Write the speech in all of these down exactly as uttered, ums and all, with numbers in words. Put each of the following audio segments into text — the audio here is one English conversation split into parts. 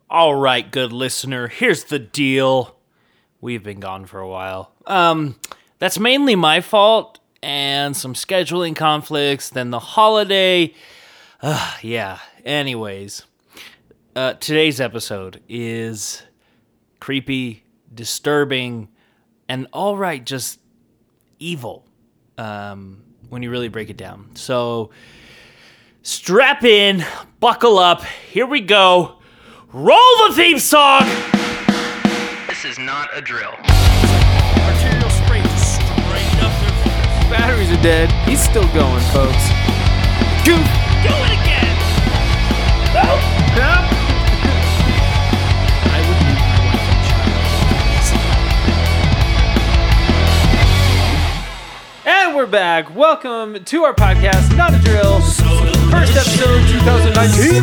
All right, good listener, here's the deal. We've been gone for a while. Um, that's mainly my fault and some scheduling conflicts, then the holiday. Uh, yeah, anyways. Uh, today's episode is creepy, disturbing, and all right, just evil um, when you really break it down. So strap in, buckle up, here we go. Roll the theme song! This is not a drill. Arterial spray just straight up their Batteries are dead. He's still going, folks. Do, do it again! No! No! I would leave my wife and child. And we're back. Welcome to our podcast, Not a Drill. First episode, twenty nineteen.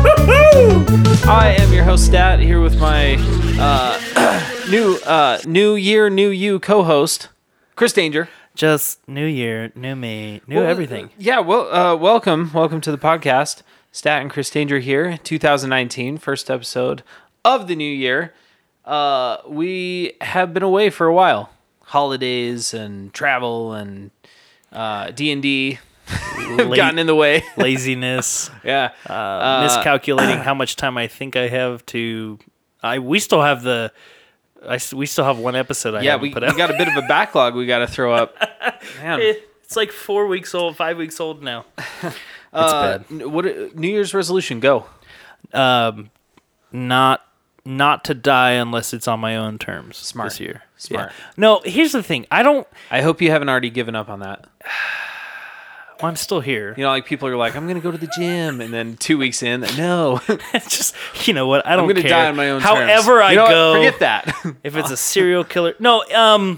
I am your host, Stat, here with my uh, new uh, New Year, New You co-host, Chris Danger. Just new year, new me, new Well, everything. Yeah, well, uh, welcome. Welcome to the podcast. Stat and Chris Danger here, twenty nineteen, first episode of the new year. Uh, we have been away for a while. Holidays and travel and uh, D and D have La- gotten in the way. Laziness, Yeah. uh, miscalculating how much time I think I have to. I we still have the. I s- we still have one episode. I Yeah, haven't we, put we out. got a bit of a backlog we got to throw up. Man. It's like four weeks old, five weeks old now. It's Uh, bad. n- What New Year's resolution? Go. Um, not not to die unless it's on my own terms. Smart. This year. Smart. Yeah. No, here's the thing. I don't. I hope you haven't already given up on that. Well, I'm still here. You know, like people are like, I'm going to go to the gym. And then two weeks in, no. It's just, you know what? I don't I'm going to care. die on my own terms. However I You know what? go. Forget that. If it's a serial killer. No, um,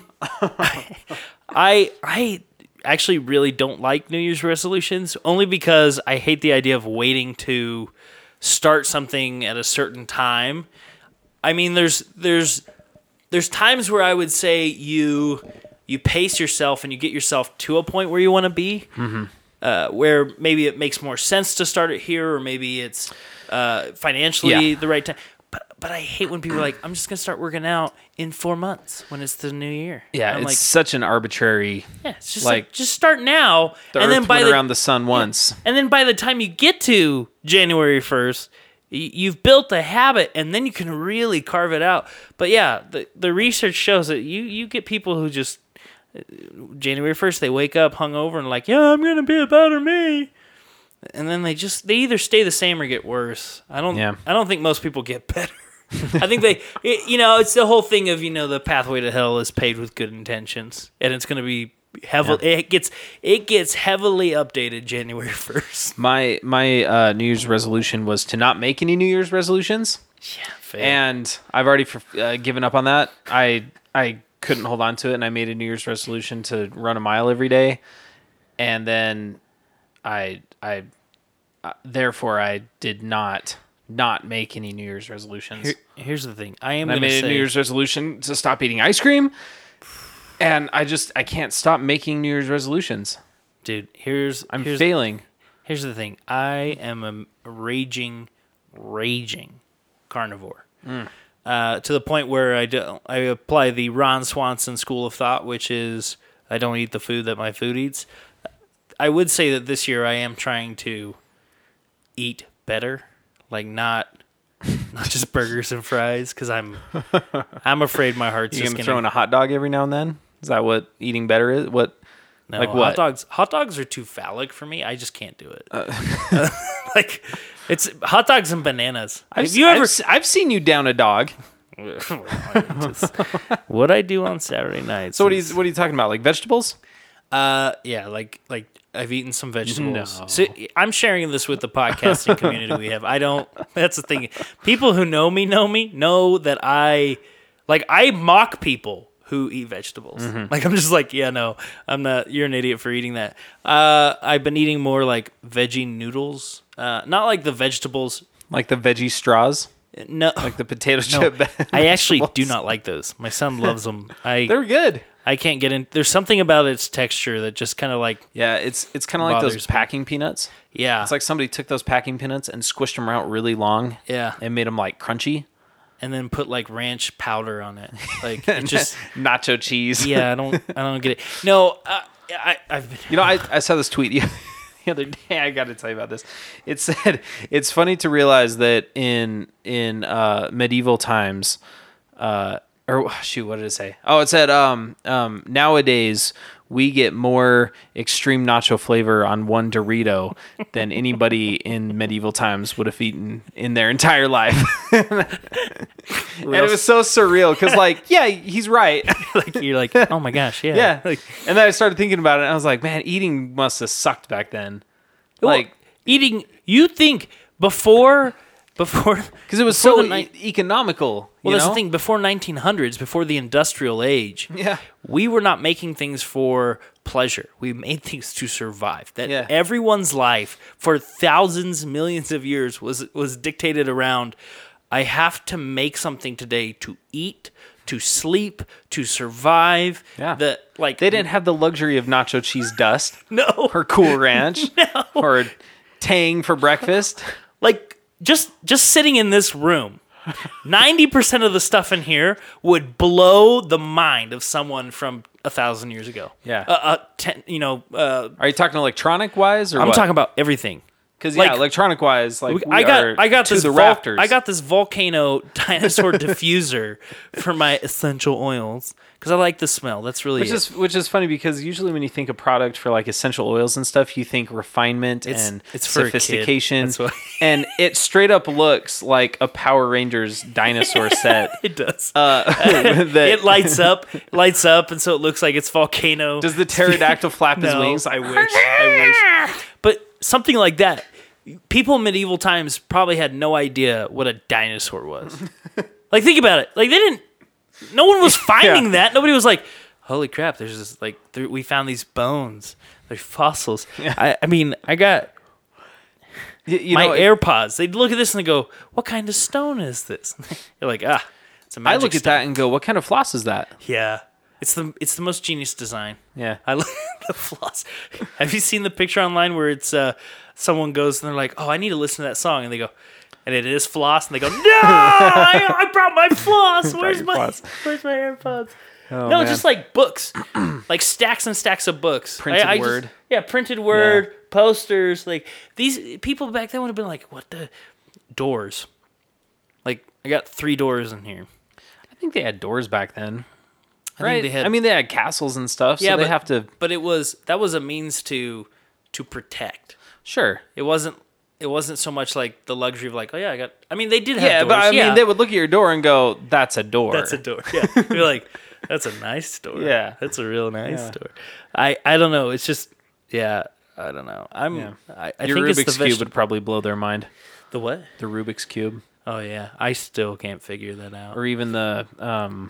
I I actually really don't like New Year's resolutions, only because I hate the idea of waiting to start something at a certain time. I mean, there's there's there's times where I would say you you pace yourself and you get yourself to a point where you want to be, mm-hmm. uh, where maybe it makes more sense to start it here, or maybe it's uh, financially Yeah. the right time. But but I hate when people are like, I'm just gonna start working out in four months when it's the new year. Yeah, I'm it's like, such an arbitrary. yeah, it's just like, like, just start now, The and Earth then by went the around the sun once. and then by the time you get to January first, you've built a habit, and then you can really carve it out. But yeah, the the research shows that you you get people who just January first they wake up hungover and like, yeah, I'm gonna be a better me, and then they just they either stay the same or get worse. I don't Yeah. I don't think most people get better. I think they, it, you know, it's the whole thing of, you know, the pathway to hell is paved with good intentions, and it's going to be heavily. Yeah. It gets it gets heavily updated January first. My my uh, New Year's resolution was to not make any New Year's resolutions. Yeah, fair. And I've already uh, given up on that. I I couldn't hold on to it, and I made a New Year's resolution to run a mile every day. And then I I uh, therefore I did not not make any New Year's resolutions. Here, here's the thing. I am And I going to made say a New Year's resolution to stop eating ice cream. And I just I can't stop making New Year's resolutions. dude, here's I'm here's, failing. here's the thing. I am a raging raging carnivore. Mm. Uh, to the point where I do, I apply the Ron Swanson school of thought, which is I don't eat the food that my food eats. I would say that this year I am trying to eat better, like not not just burgers and fries, because I'm I'm afraid my heart's You just gonna gonna throw in a hot dog every now and then? Is that what eating better is? What? no, like hot what? dogs. Hot dogs are too phallic for me. I just can't do it. Uh, like it's hot dogs and bananas. I've, Have you ever? I've, I've seen you down a dog. Just, what I do on Saturday nights. So what are is- you what are you talking about? Like vegetables? Uh, yeah, like like I've eaten some vegetables. No. So I'm sharing this with the podcasting community we have. I don't. That's the thing. People who know me know me know that I like I mock people who eat vegetables. Mm-hmm. Like I'm just like, yeah, no, I'm not. You're an idiot for eating that. Uh, I've been eating more like veggie noodles. Uh, not like the vegetables. Like the veggie straws? No, Like the potato no. chip? I actually vegetables? do not like those. My son loves them. I They're good. I can't get in. There's something about its texture that just kind of like, Yeah, it's it's kind of like those Bothers me. packing peanuts. yeah, It's like somebody took those packing peanuts and squished them out really long yeah, and made them like crunchy. and then put like ranch powder on it. Like it just, Nacho cheese. yeah, I don't, I don't get it. No, uh, I, I've been, You know, I, I saw this tweet the other day. I got to tell you about this. It said it's funny to realize that in in uh, medieval times, uh, or shoot, what did it say? Oh, it said um, um, nowadays we get more extreme nacho flavor on one Dorito than anybody in medieval times would have eaten in their entire life. And it was so surreal because, like, yeah, he's right. like you're like, oh my gosh, yeah, Yeah. Like, And then I started thinking about it, and I was like, man, eating must have sucked back then. Like, well, eating. You think before, before, because it was before so the ni- e- economical. Well, you that's know? the thing. Before nineteen hundreds, before the industrial age, Yeah. we were not making things for pleasure. We made things to survive. That Yeah. everyone's life for thousands, millions of years was was dictated around. I have to make something today to eat, to sleep, to survive. Yeah. The like They didn't have the luxury of nacho cheese dust no or Cool Ranch or Tang for breakfast. like just just sitting in this room. ninety percent of the stuff in here would blow the mind of someone from a thousand years ago. Yeah. Uh, uh, ten, you know, uh, Are you talking electronic wise or I'm what? talking about everything. Because yeah, like- electronic wise, like we I got are I got to this the vol- rafters. I got this volcano dinosaur diffuser for my essential oils because I like the smell. That's really which it. is which is funny because usually when you think of product for like essential oils and stuff, you think refinement It's- and it's for a kid. sophistication. That's why- And it straight up looks like a Power Rangers dinosaur set. it does. Uh, that- it lights up, lights up, and so it looks like it's volcano. Does the pterodactyl flap his No. wings? I wish. I wish. But something like that. People in medieval times probably had no idea what a dinosaur was. Like, think about it. Like, they didn't. No one was finding Yeah. that. Nobody was like, "Holy crap! There's this like there, we found these bones. They're fossils." I, I mean, I got You, you my know, AirPods. They'd look at this and they go, "What kind of stone is this?" You're like, "Ah, it's a I magic look at stone." that and go, "What kind of floss is that?" Yeah, it's the it's the most genius design. Yeah. I like the floss. Have you seen the picture online where it's uh, someone goes and they're like, "Oh, I need to listen to that song," and they go, and it is floss, and they go, "No, I, I brought my floss. Where's your my floss." where's my AirPods?" Oh, no, man. just like books, like stacks and stacks of books, Printed I- I just- word. yeah, printed word, posters. Like these people back then would have been like, "What the doors?" Like I got three doors in here. I think they had doors back then. I Right. think they had, I mean, they had castles and stuff, so Yeah, they but- have to. but it was that was a means to to protect. Sure. It wasn't. It wasn't so much like the luxury of like, oh yeah, I got. I mean, they did have Yeah, doors. but I yeah, mean, they would look at your door and go, "That's a door." that's a door. Yeah, you're like, that's a nice door. Yeah. that's a real nice Yeah. door. I I don't know. It's just yeah. I don't know. I'm. Yeah. I, I Your think Rubik's it's the cube veg- would probably blow their mind. the what? The Rubik's cube, Oh yeah, I still can't figure that out. or even the um,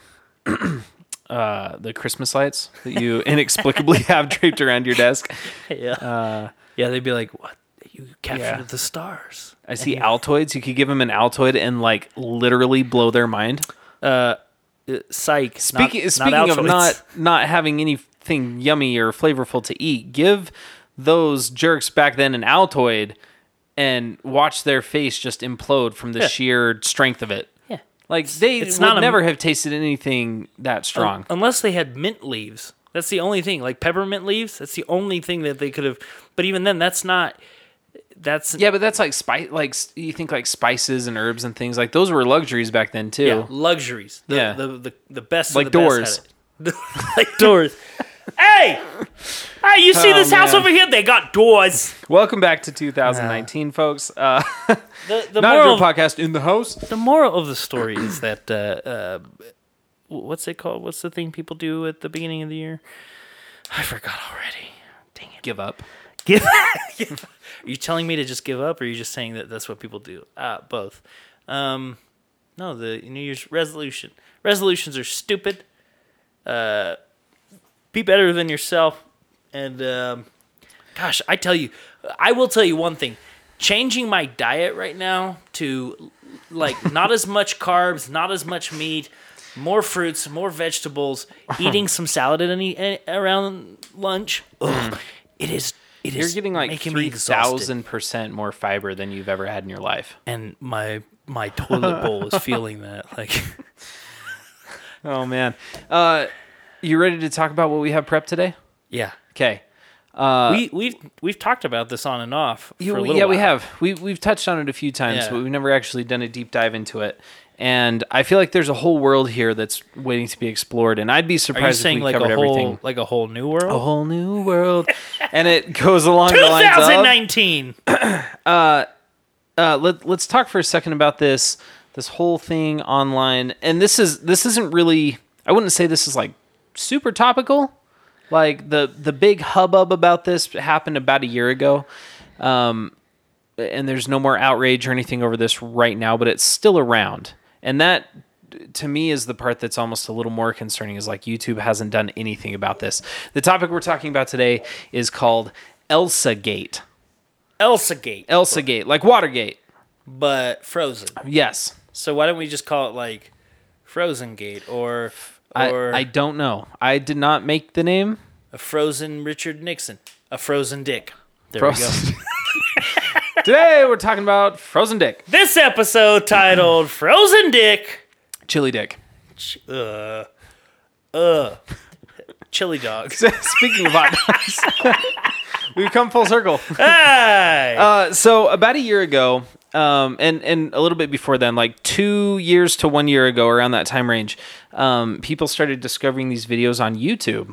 uh, the Christmas lights that you inexplicably have draped around your desk. yeah, Uh, yeah. They'd be like, what? You captured Yeah. the stars. I see Altoids. You could give them an Altoid and like literally blow their mind. Uh, uh, psych. Speaking not, speaking not of Altoids. not not having anything yummy or flavorful to eat, give those jerks back then an Altoid and watch their face just implode from the Yeah. sheer strength of it. Yeah. Like they It's would not a- never have tasted anything that strong. Unless they had mint leaves. That's the only thing. Like peppermint leaves, that's the only thing that they could have. But even then, that's not. That's. Yeah, but that's like spice. Like s- you think like spices and herbs and things like those were luxuries back then too. Yeah, luxuries. The, Yeah. The, the, the best of Like the best doors. had it. Like doors. Hey! Hey, you see Oh, this house man. over here? They got doors. Welcome back to two thousand nineteen, folks. Uh, The, the, not a moral, real podcast in the house. the moral of the story is that. Uh, uh, what's it called? What's the thing people do at the beginning of the year? I forgot already. Dang it. Give up. Give, give Are you telling me to just give up, or are you just saying that that's what people do? Ah, both. Um, no, the New Year's resolution. Resolutions are stupid. Uh, be better than yourself. And, um, gosh, I tell you, I will tell you one thing. Changing my diet right now to, like, not as much carbs, not as much meat, more fruits, more vegetables, eating some salad at any, any around lunch. Ugh, it is. It You're is getting like making me three exhausted. thousand percent more fiber than you've ever had in your life. And my my toilet bowl is feeling that. Like, Oh man, uh, you ready to talk about what we have prepped today? yeah, Okay. Uh, we we've we've talked about this on and off. For You- a little yeah, we while. have. We we've touched on it a few times, Yeah. but we've never actually done a deep dive into it. And I feel like there's a whole world here that's waiting to be explored. And I'd be Are you surprised if saying we like a covered whole everything. like a whole new world? A whole new world, and it goes along the lines of. twenty nineteen. Uh, let let's talk for a second about this this whole thing online. And this is this isn't really. I wouldn't say this is like super topical. Like the the big hubbub about this happened about a year ago, um, and there's no more outrage or anything over this right now, but it's still around. And that, to me, is the part that's almost a little more concerning. Is like YouTube hasn't done anything about this. The topic we're talking about today is called ElsaGate. ElsaGate, ElsaGate, like Watergate. but frozen. Yes. So why don't we just call it like Frozen Gate or I, or I don't know. I did not make the name. a frozen Richard Nixon, a frozen Dick? There we go. Frozen. Today we're talking about Frozen Dick. This episode titled "Frozen Dick." Chili Dick. Ch- Uh, uh, chili dogs. Speaking of hot dogs, we've come full circle. Hey! Uh, so about a year ago, um, and and a little bit before then, like two years to one year ago, around that time range, um, people started discovering these videos on YouTube,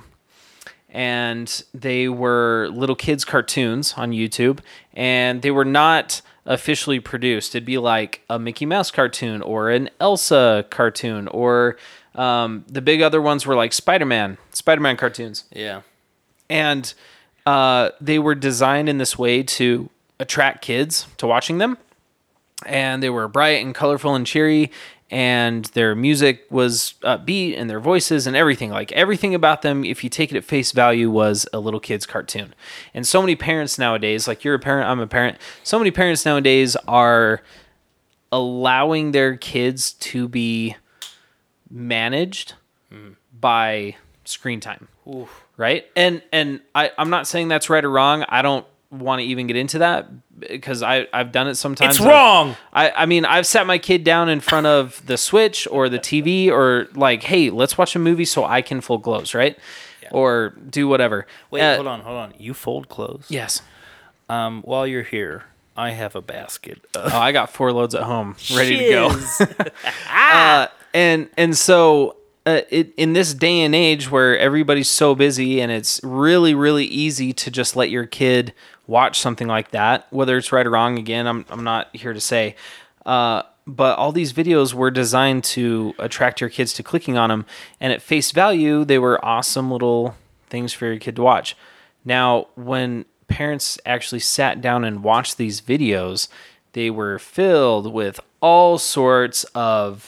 and they were little kids' cartoons on YouTube, and they were not officially produced. It'd be like a Mickey Mouse cartoon or an Elsa cartoon, or um, the big other ones were like Spider-Man, Spider-Man cartoons. yeah. And uh, they were designed in this way to attract kids to watching them. And they were bright and colorful and cheery, and their music was upbeat, and their voices and everything. Like everything about them, if you take it at face value, was a little kid's cartoon. And so many parents nowadays, like you're a parent, I'm a parent, so many parents nowadays are allowing their kids to be managed Mm. by screen time. Oof. Right? And and I, I'm not saying that's right or wrong. I don't want to even get into that because I, I've done it sometimes. It's wrong. I, I mean, I've sat my kid down in front of the Switch or the T V or like, hey, let's watch a movie so I can fold clothes, right? Yeah. Or do whatever. Wait, Uh, hold on, hold on. You fold clothes? Yes. Um, while you're here, I have a basket of Oh, I got four loads at home ready to go. shiz. uh, and and so uh, it, in this day and age where everybody's so busy and it's really really easy to just let your kid watch something like that, whether it's right or wrong, again, I'm I'm not here to say, uh, but all these videos were designed to attract your kids to clicking on them, and at face value, they were awesome little things for your kid to watch. Now, when parents actually sat down and watched these videos, they were filled with all sorts of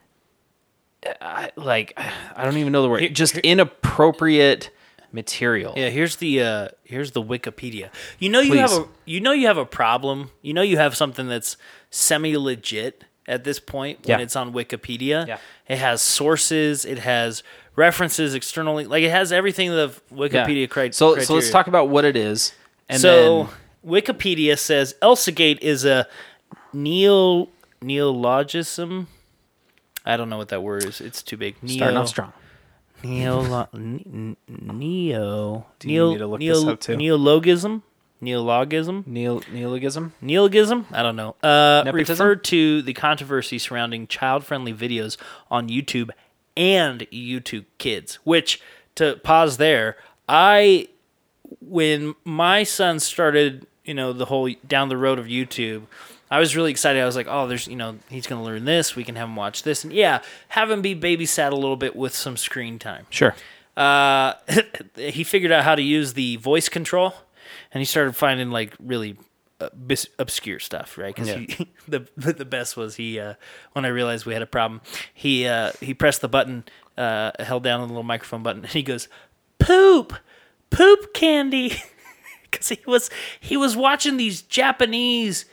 I, like I don't even know the word, Here- just here- inappropriate material. Yeah, here's the uh, here's the Wikipedia. You know you have Please. a you know you have a problem. You know you have something that's semi legit at this point when Yeah. it's on Wikipedia. Yeah. It has sources. It has references externally. Like it has everything the Wikipedia Yeah. cri- So criteria. so let's talk about what it is. And so then Wikipedia says ElsaGate is a neo neologism. I don't know what that word is. It's too big. Neo, starting off strong. Neo, n- neo, Do you neo, need me to look neo, this up too? Neologism, neologism, Neol neologism. neologism. I don't know. Uh, Nepotism? referred to the controversy surrounding child-friendly videos on YouTube and YouTube Kids. Which, to pause there, I, when my son started, you know, the whole down the road of YouTube, I was really excited. I was like, oh, there's, you know, he's going to learn this. We can have him watch this. And yeah, have him be babysat a little bit with some screen time. Sure. Uh, he figured out how to use the voice control, and he started finding like really uh, bis- obscure stuff, right? Because Yeah. the the best was he uh, when I realized we had a problem, he uh, he pressed the button, uh, held down the little microphone button, and he goes, "Poop, poop candy," because he was he was watching these Japanese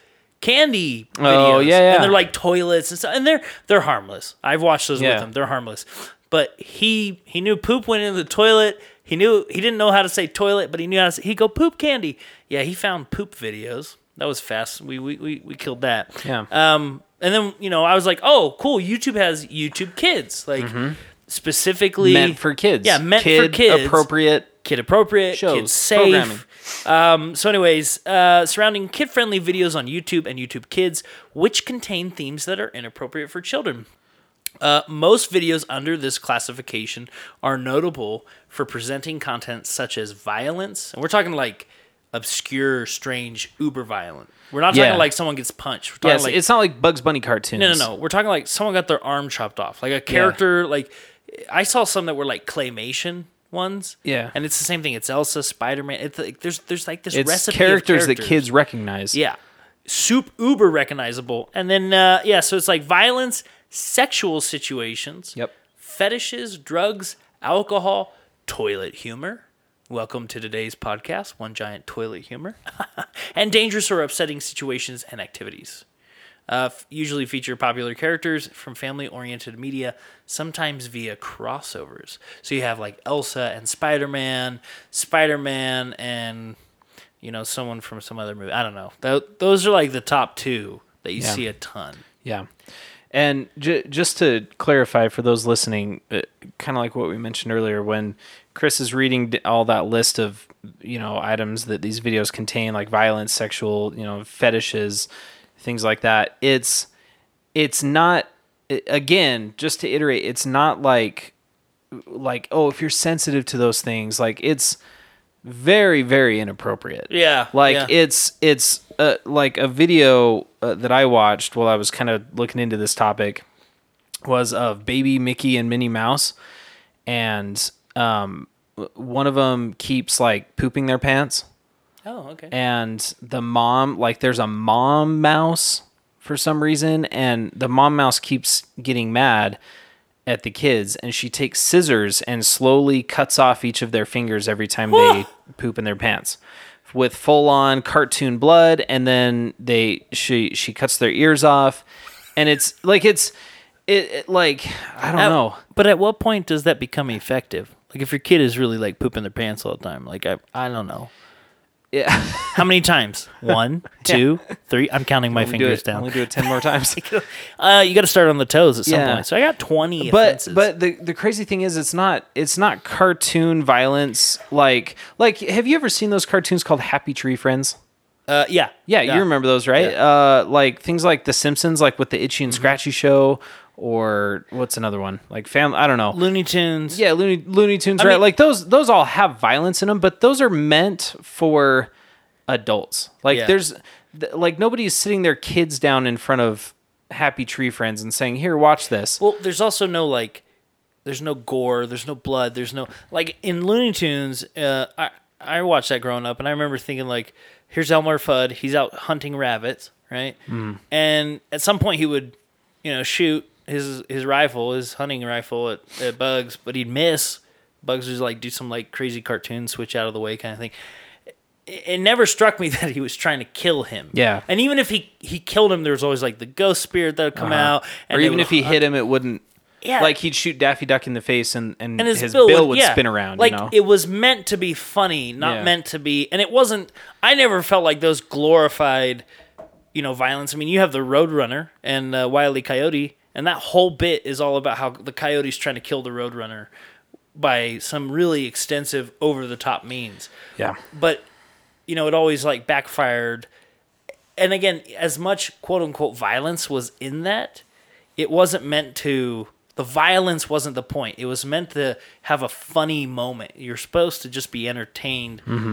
candy Oh, videos. yeah, yeah. And they're like toilets and stuff. And they're they're harmless. I've watched those Yeah. with him. They're harmless. But he he knew poop went into the toilet. He knew he didn't know how to say toilet, but he knew how to say, he'd go poop candy. Yeah, he found poop videos. That was fast. We we we, we killed that. Yeah. Um and then, you know, I was like, "Oh, cool. YouTube has YouTube Kids." Like specifically Meant for kids. Yeah, meant Kid for kids. appropriate. Kid appropriate, Shows, kid safe. programming. Um, so, anyways, uh, surrounding kid friendly videos on YouTube and YouTube Kids, which contain themes that are inappropriate for children. Uh, most videos under this classification are notable for presenting content such as violence, and we're talking like obscure, strange, uber violent. We're not talking Yeah. like someone gets punched. We're talking Yes, like it's not like Bugs Bunny cartoons. no, no, no. We're talking like someone got their arm chopped off, like a character. Like I saw some that were like claymation ones. Yeah. and it's the same thing. It's Elsa, Spider Man. It's like there's there's like this It's recipe characters, of characters that kids recognize. Yeah, soup uber recognizable, and then uh, yeah, so it's like violence, sexual situations. Yep. Fetishes, drugs, alcohol, toilet humor. Welcome to today's podcast, One Giant Toilet Humor. And dangerous or upsetting situations and activities. Uh, f- usually feature popular characters from family-oriented media, sometimes via crossovers. So you have like Elsa and Spider-Man, Spider-Man and, you know, someone from some other movie. I don't know. Th- those are like the top two that you Yeah. see a ton. Yeah. And j- just to clarify for those listening, uh, kind of like what we mentioned earlier, when Chris is reading d- all that list of, you know, items that these videos contain, like violence, sexual, you know, fetishes, things like that, it's it's not, i- again, just to iterate, it's not like, like, oh, if you're sensitive to those things, like it's very, very inappropriate. Yeah, Like yeah. it's it's uh, like a video uh, that I watched while I was kind of looking into this topic was of baby Mickey and Minnie Mouse, and um, w- one of them keeps like pooping their pants, Oh, okay. and the mom, like there's a mom mouse for some reason, and the mom mouse keeps getting mad at the kids, and she takes scissors and slowly cuts off each of their fingers every time they poop in their pants with full on cartoon blood, and then they she she cuts their ears off, and it's like it's it, it like I don't At- know. But at what point does that become effective? Like if your kid is really like pooping their pants all the time, like I I don't know. Yeah. How many times? One, two, three. I'm counting my Only do fingers it, down. Only do it ten more times. Uh, you got to start on the toes at some Yeah. point. So I got twenty but offenses. but the the crazy thing is it's not it's not cartoon violence like like have you ever seen those cartoons called Happy Tree Friends? uh, yeah, Yeah, you remember those, right? Uh, like things like The Simpsons, like with the Itchy and Scratchy show, or what's another one? Like Family. I don't know. Looney Tunes. Yeah, Looney Looney Tunes, I right? mean- like those those all have violence in them, but those are meant for adults. Like Yeah. there's th- like nobody's sitting their kids down in front of Happy Tree Friends and saying, "Here, watch this." Well, there's also no like, there's no gore, there's no blood, there's no like in Looney Tunes. Uh, I I watched that growing up, and I remember thinking like, here's Elmer Fudd, he's out hunting rabbits, right? Mm. And at some point he would, you know, shoot his his rifle, his hunting rifle at, at Bugs, but he'd miss. Bugs would like do some like crazy cartoon switch out of the way kind of thing. It never struck me that he was trying to kill him. Yeah. And even if he, he killed him, there was always like the ghost spirit that would come out. And Or they even would if he hunt- hit him, it wouldn't. Yeah. Like he'd shoot Daffy Duck in the face, and, and, and his, his, bill, bill, would, would yeah. spin around. Like you know, it was meant to be funny, not Yeah. meant to be. And it wasn't. I never felt like those glorified, you know, violence. I mean, you have the Roadrunner and uh, Wile E. Coyote, and that whole bit is all about how the coyote's trying to kill the Roadrunner by some really extensive, over the top means. yeah, But you know, it always like backfired. And again, as much quote unquote violence was in that, it wasn't meant to. The violence wasn't the point. It was meant to have a funny moment. You're supposed to just be entertained. Mm-hmm.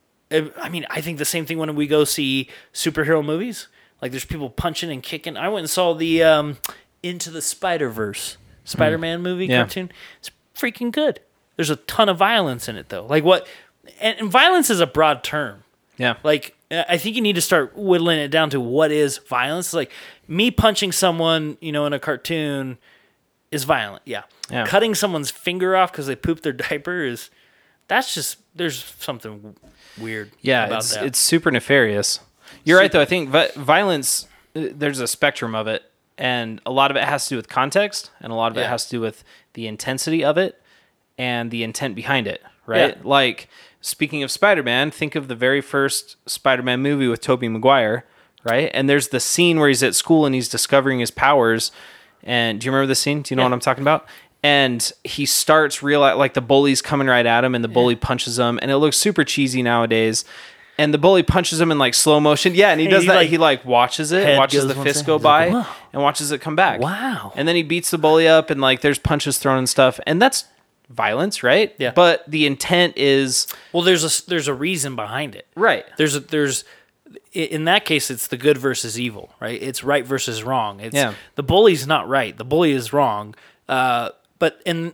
I mean, I think the same thing when we go see superhero movies. Like, there's people punching and kicking. I went and saw the um, Into the Spider-Verse Spider-Man movie Yeah. cartoon. It's freaking good. There's a ton of violence in it, though. Like, what... And, and violence is a broad term. yeah. Like, I think you need to start whittling it down to what is violence. Like, me punching someone, you know, in a cartoon is violent. Yeah. Yeah. Cutting someone's finger off because they pooped their diaper is, that's just, there's something weird Yeah, about it's that. it's super nefarious. You're right, though. I think vi- violence, uh, there's a spectrum of it, and a lot of it has to do with context, and a lot of it Yeah. has to do with the intensity of it and the intent behind it, right? Yeah. Like, speaking of Spider-Man, think of the very first Spider-Man movie with Tobey Maguire, right? And there's the scene where he's at school and he's discovering his powers. And do you remember the scene? Do you know Yeah. what I'm talking about? And he starts realize like the bully's coming right at him, and the bully punches him, and it looks super cheesy nowadays. And the bully punches him in like slow motion. Yeah, and he And does he, that. like, he like watches it, head watches goes the one fist side. go He's like, by, "Wow." and watches it come back. Wow. And then he beats the bully up, and like there's punches thrown and stuff, and that's violence, right? Yeah. But the intent is Well, there's a there's a reason behind it. right. There's a, there's i- in that case it's the good versus evil, right? It's right versus wrong. It's Yeah. the bully's not right. The bully is wrong. Uh, but in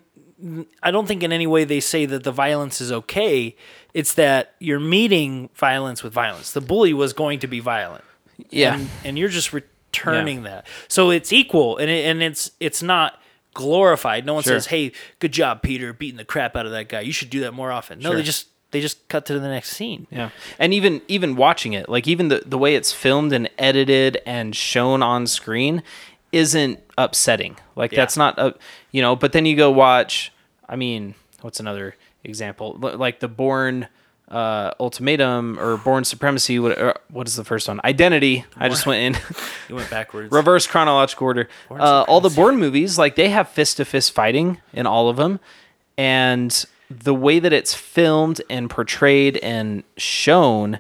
I don't think in any way they say that the violence is okay. It's that you're meeting violence with violence. The bully was going to be violent. Yeah. And, and you're just returning that. So it's equal, and it, and it's it's not glorified. No one Sure. says, "Hey, good job, Peter, beating the crap out of that guy. You should do that more often." No, Sure. they just they just cut to the next scene. Yeah. And even even watching it, like even the, the way it's filmed and edited and shown on screen isn't upsetting. Like Yeah. that's not, a, you know, but then you go watch, I mean, what's another example? L- Like the Bourne uh, Ultimatum or Bourne Supremacy. What, or what is the first one? Identity. I just went in You went backwards. reverse chronological order. Uh, all the Bourne movies, like they have fist to fist fighting in all of them. And the way that it's filmed and portrayed and shown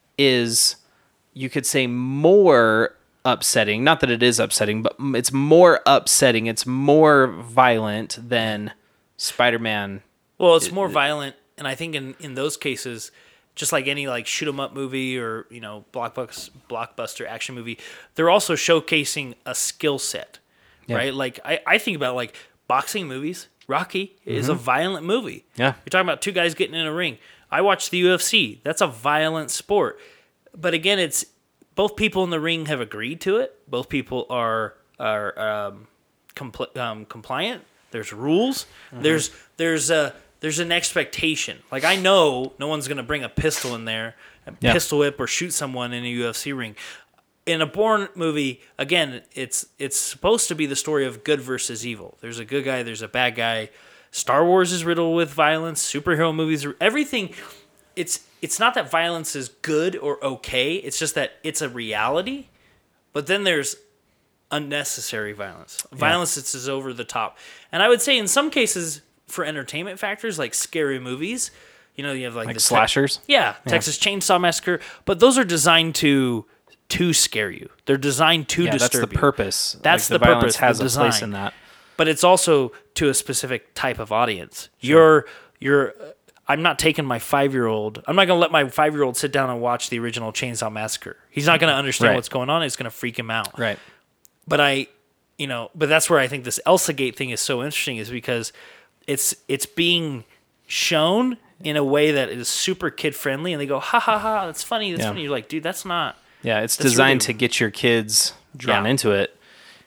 is, you could say, more upsetting. Not that it is upsetting, but m- it's more upsetting. It's more violent than Spider-Man. Well, it's more violent, and I think in, in those cases, just like any like shoot 'em up movie or you know blockbuster blockbuster action movie, they're also showcasing a skill set, right? Like I, I think about like boxing movies. Rocky is a violent movie. Yeah. You're talking about two guys getting in a ring. I watch the U F C. That's a violent sport. But again, it's both people in the ring have agreed to it. Both people are are um, compl- um, compliant. There's rules. There's there's a there's an expectation. Like I know no one's gonna bring a pistol in there, a Yeah. pistol whip, or shoot someone in a U F C ring. In a Bourne movie, again, it's it's supposed to be the story of good versus evil. There's a good guy, there's a bad guy. Star Wars is riddled with violence. Superhero movies, are, everything. It's it's not that violence is good or okay. It's just that it's a reality. But then there's unnecessary violence. Violence that's is over the top. And I would say in some cases for entertainment factors, like scary movies, you know, you have like, Like the slashers? yeah, Texas Chainsaw Massacre. But those are designed to to scare you. They're designed to Yeah, that's disturb the you. purpose. That's Like, the violence purpose, the has a place design. in that. But it's also to a specific type of audience. You're you're. I'm not taking my five year old. I'm not going to let my five year old sit down and watch the original Chainsaw Massacre. He's not going to understand Right. what's going on. It's going to freak him out. Right. But I, you know, but that's where I think this Elsa Gate thing is so interesting, is because it's it's being shown in a way that is super kid friendly, and they go, ha ha ha, that's funny, that's Yeah. funny. You're like, dude, that's not. Yeah, it's That's designed really- to get your kids drawn Yeah. into it.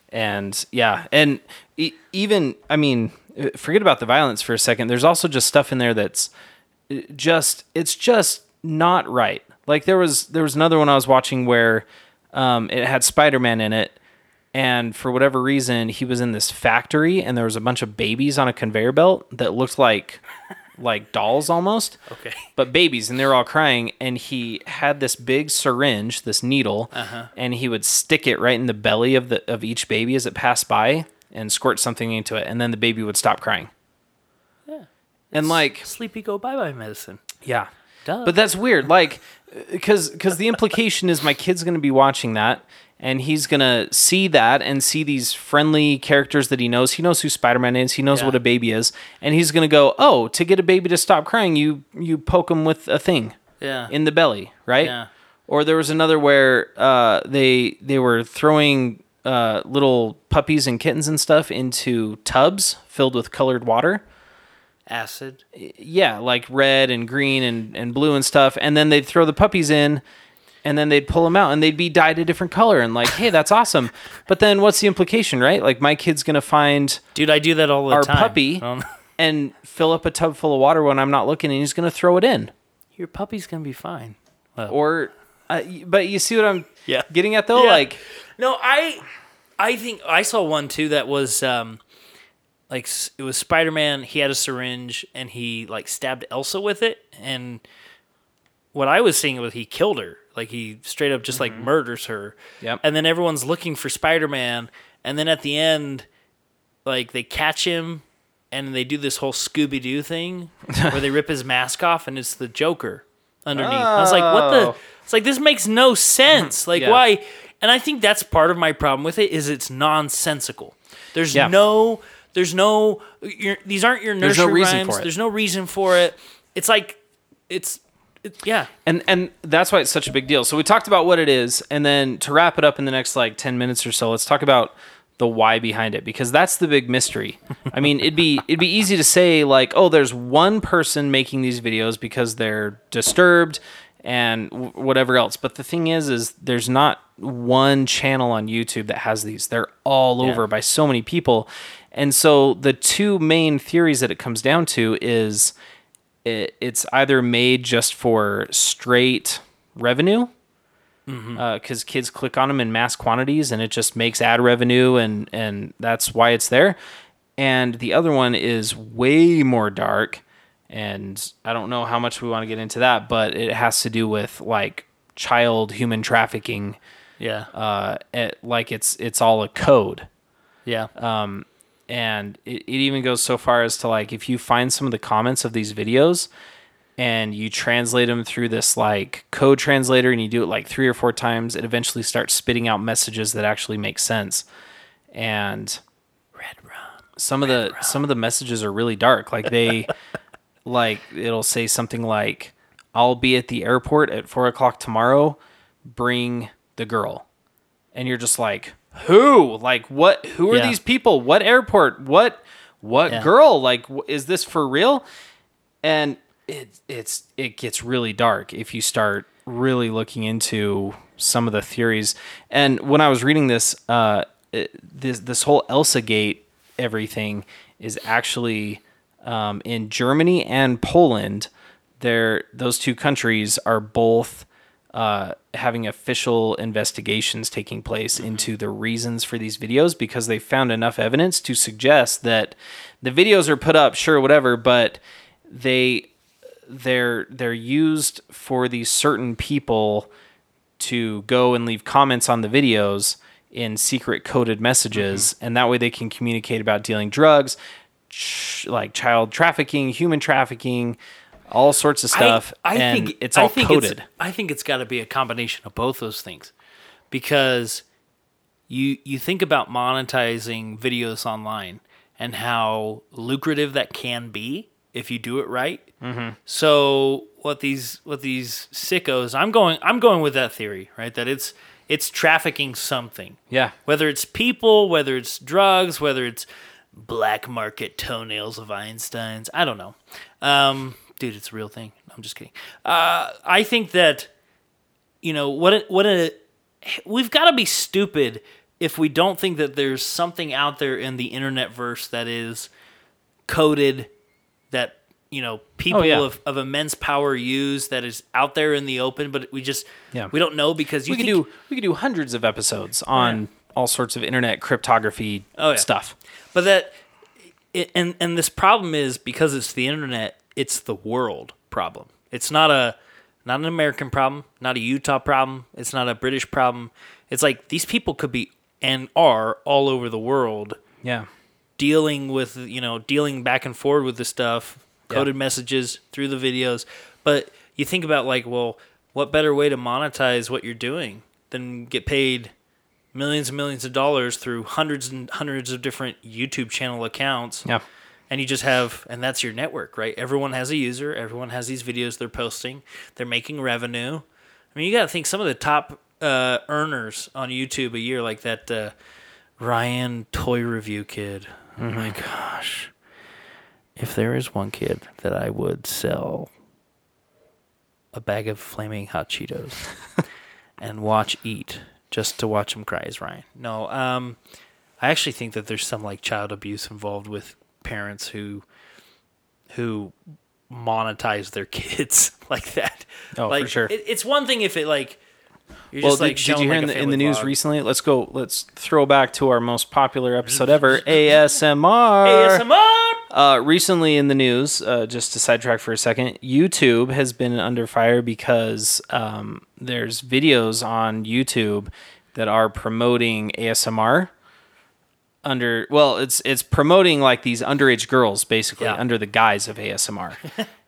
And yeah, and e- even, I mean, uh, forget about the violence for a second. There's also just stuff in there that's uh, just, it's just not right. Like there was, there was another one I was watching where um, it had Spider-Man in it. And for whatever reason, he was in this factory and there was a bunch of babies on a conveyor belt that looked like, like dolls almost. Okay. But babies, and they were all crying, and he had this big syringe, this needle, Uh-huh. and he would stick it right in the belly of the of each baby as it passed by and squirt something into it, and then the baby would stop crying. Yeah. And like, Sleepy go bye bye medicine. yeah. Duh. But that's weird, like, because because the implication is my kid's going to be watching that, and he's going to see that and see these friendly characters that he knows. He knows who Spider-Man is. He knows Yeah. what a baby is. And he's going to go, oh, to get a baby to stop crying, you you poke him with a thing Yeah. in the belly, right? Yeah. Or there was another where uh, they they were throwing uh, little puppies and kittens and stuff into tubs filled with colored water. Acid. Yeah, like red and green and, and blue and stuff. And then they'd throw the puppies in, and then they'd pull them out, and they'd be dyed a different color. And like, hey, that's awesome. But then what's the implication, right? Like my kid's going to find Dude, I do that all the our time. puppy Um, and fill up a tub full of water when I'm not looking, and he's going to throw it in. your puppy's going to be fine. Well, Or, Uh, but you see what I'm Yeah. getting at though? Yeah. Like, No, I I think I saw one too that was um like s- it was Spider-Man, he had a syringe and he like stabbed Elsa with it, and what I was seeing was he killed her. Like he straight up just like murders her. Yep. And then everyone's looking for Spider-Man, and then at the end like they catch him and they do this whole Scooby-Doo thing where they rip his mask off and it's the Joker underneath. I was like, what the Oh. It's like this makes no sense. Like Yeah. why? And I think that's part of my problem with it is it's nonsensical. There's Yeah. no there's no you're, these aren't your There's nursery no reason rhymes. for it. There's no reason for it. It's like it's it, yeah. and and that's why it's such a big deal. So we talked about what it is, and then to wrap it up in the next like ten minutes or so, let's talk about the why behind it, because that's the big mystery. I mean, it'd be it'd be easy to say like, oh, there's one person making these videos because they're disturbed and w- whatever else. But the thing is, is there's not one channel on YouTube that has these. They're all over Yeah. by so many people. And so the two main theories that it comes down to is it, it's either made just for straight revenue, because kids click on them in mass quantities and it just makes ad revenue, and and that's why it's there. And the other one is way more dark, and I don't know how much we want to get into that, but it has to do with like child human trafficking, Yeah. uh, it, like it's it's all a code. yeah. Um, and it, it even goes so far as to like, if you find some of the comments of these videos and you translate them through this like code translator and you do it like three or four times, it eventually starts spitting out messages that actually make sense. And Red rum. some of the some of the messages are really dark. Like they like it'll say something like, I'll be at the airport at four o'clock tomorrow, bring the girl. And you're just like, who? Like what? Who are Yeah. these people? What airport? What what Yeah. girl? Like wh- is this for real? And it it's it gets really dark if you start really looking into some of the theories. And when I was reading this, uh, it, this this whole Elsa Gate everything is actually um, in Germany and Poland. They're, those two countries are both uh, having official investigations taking place into the reasons for these videos, because they found enough evidence to suggest that the videos are put up, sure, whatever, but they they're they're used for these certain people to go and leave comments on the videos in secret coded messages, and that way they can communicate about dealing drugs, ch- like child trafficking, human trafficking, all sorts of stuff. I, I and think it's all I think coded. It's, I think it's got to be a combination of both those things, because you you think about monetizing videos online and how lucrative that can be if you do it right. Mm-hmm. So what these what these sickos, I'm going I'm going with that theory, right? That it's it's trafficking something. Yeah. Whether it's people, whether it's drugs, whether it's black market toenails of Einstein's, I don't know. Um, dude, it's a real thing. I'm just kidding. Uh, I think that, you know, what a, what a, we've got to be stupid if we don't think that there's something out there in the internet verse that is coded, that, you know, people Oh, yeah. of, of immense power use, that is out there in the open, but we just, Yeah. we don't know because you we could think, do we could do hundreds of episodes on all sorts of internet cryptography Oh, yeah. stuff. But that, it, and and this problem is because it's the internet, it's the world problem. It's not a not an American problem, not a Utah problem. It's not a British problem. It's like these people could be and are all over the world Yeah. dealing with, you know, dealing back and forward with the stuff, Yeah. coded messages through the videos. But you think about like, well, what better way to monetize what you're doing than get paid millions and millions of dollars through hundreds and hundreds of different YouTube channel accounts. Yeah. And you just have, and that's your network, right? Everyone has a user. Everyone has these videos they're posting. They're making revenue. I mean, you got to think some of the top uh, earners on YouTube a year, like that uh, Ryan toy review kid. Oh my gosh. If there is one kid that I would sell a bag of flaming hot Cheetos and watch eat just to watch him cry, is Ryan. No, um, I actually think that there's some like child abuse involved with parents who who monetize their kids like that. Oh, for like, sure. It, it's one thing if it like You're Well, just, like, did, did showing, you hear like, in a the, in the family news vlog. recently? Let's go. Let's throw back to our most popular episode ever, A S M R. A S M R. Uh, recently in the news, uh, just to sidetrack for a second, YouTube has been under fire because um, there's videos on YouTube that are promoting A S M R under. Well, it's it's promoting like these underage girls basically Yeah. under the guise of A S M R,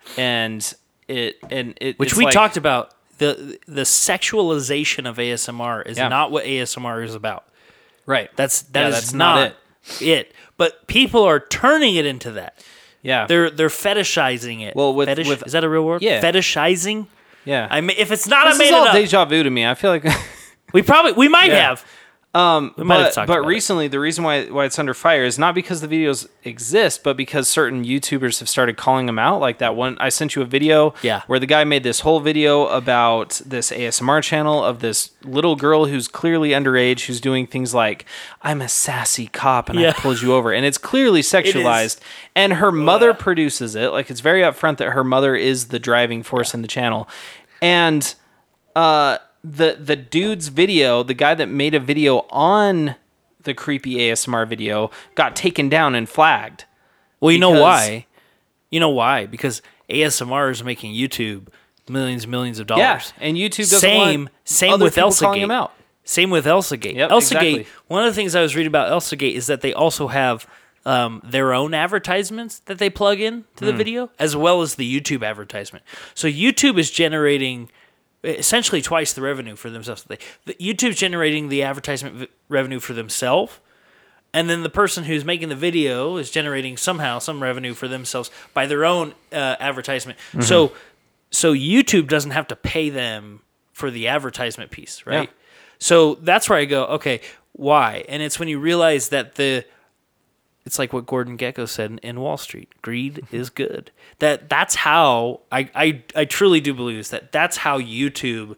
and it and it Which it's we like- talked about. The the sexualization of A S M R is Yeah. not what A S M R is about. right. That's that Yeah, is that's not not, it. But people are turning it into that. Yeah, They're they're fetishizing it. Well, with- Fetish, with- is that a real word? Yeah. Fetishizing. yeah. I mean, if it's not, this I made is it all up. deja vu to me. I feel like. we probably we might Yeah. have. Um, might have but talked but about it. recently, the reason why why it's under fire is not because the videos exist, but because certain YouTubers have started calling them out. Like that one, I sent you a video Yeah. where the guy made this whole video about this A S M R channel of this little girl who's clearly underage, who's doing things like, "I'm a sassy cop and I Yeah. pulled you over," and it's clearly sexualized. And her mother produces it. Like it's very upfront that her mother is the driving force in the channel, and uh. The the dude's video, the guy that made a video on the creepy A S M R video, got taken down and flagged. Well, you know Because- why? You know why? Because A S M R is making YouTube millions and millions of dollars. Yeah, and YouTube doesn't same want same other with people calling ElsaGate. him out. Same with ElsaGate. Yep, ElsaGate. exactly. One of the things I was reading about ElsaGate is that they also have um, their own advertisements that they plug in to Hmm. the video, as well as the YouTube advertisement. So YouTube is generating essentially twice the revenue for themselves. They, the, YouTube's generating the advertisement v- revenue for themselves, and then the person who's making the video is generating somehow some revenue for themselves by their own uh, advertisement. Mm-hmm. So, so YouTube doesn't have to pay them for the advertisement piece, right? Yeah. So that's where I go, okay, why? And it's when you realize that the it's like what Gordon Gekko said in, in Wall Street. Greed is good. That that's how I, I I truly do believe this, that that's how YouTube